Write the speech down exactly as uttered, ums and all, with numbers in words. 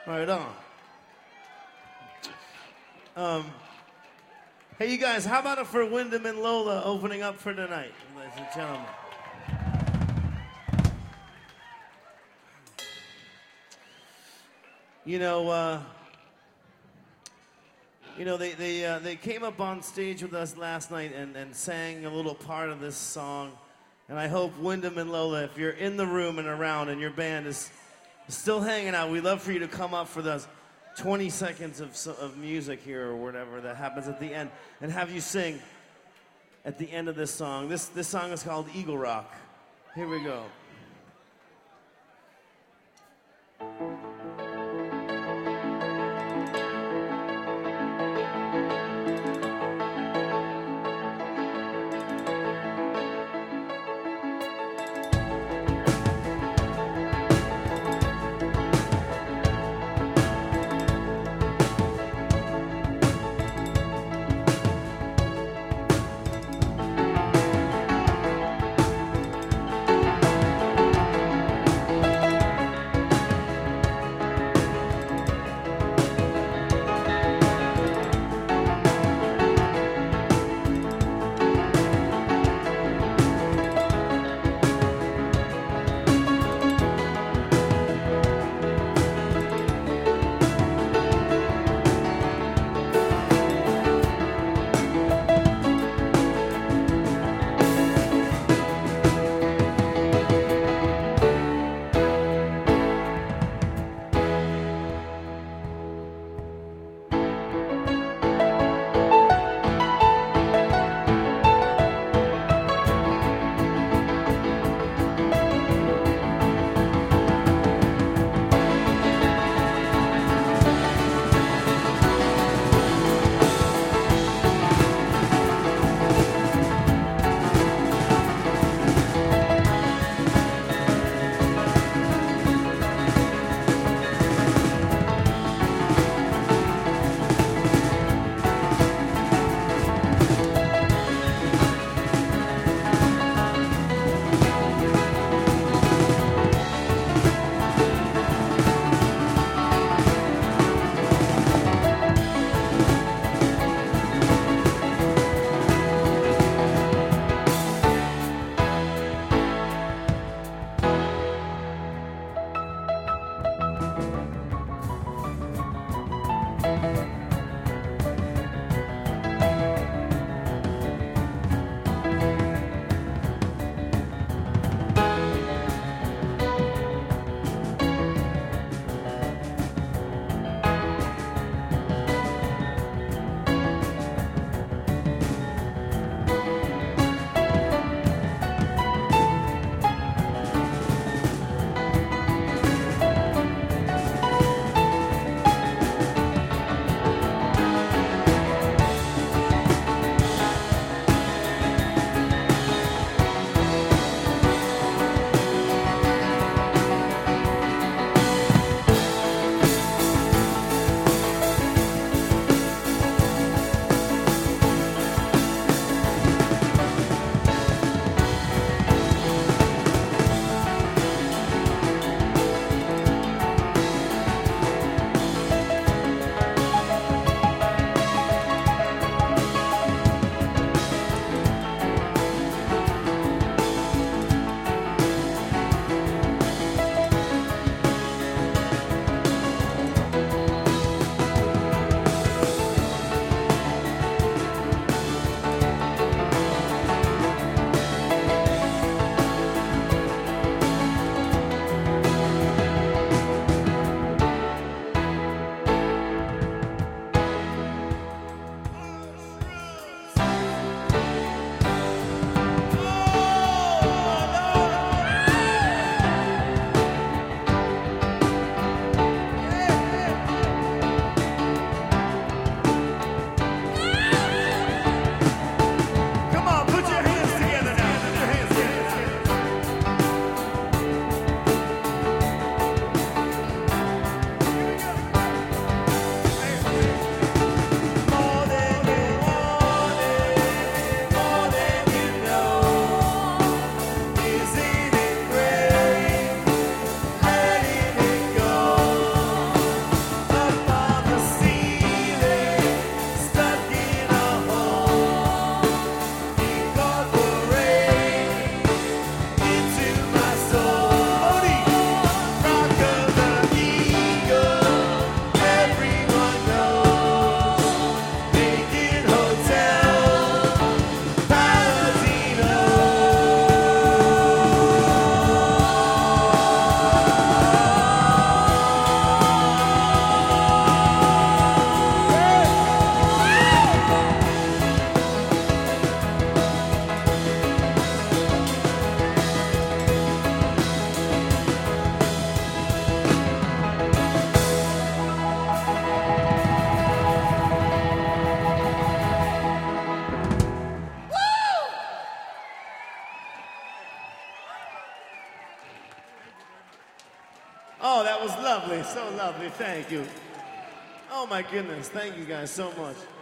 Right on. Um, hey, you guys, how about it for Wyndham and Lola opening up for tonight, ladies and gentlemen? You know, uh, you know, they they uh, they came up on stage with us last night and, and sang a little part of this song, and I hope Wyndham and Lola, if you're in the room and around and your band is still hanging out, we'd love for you to come up for those twenty seconds of of music here or whatever that happens at the end, and have you sing at the end of this song. This this song is called Eagle Rock. Here we go. Oh, that was lovely. So lovely. Thank you. Oh, my goodness. Thank you guys so much.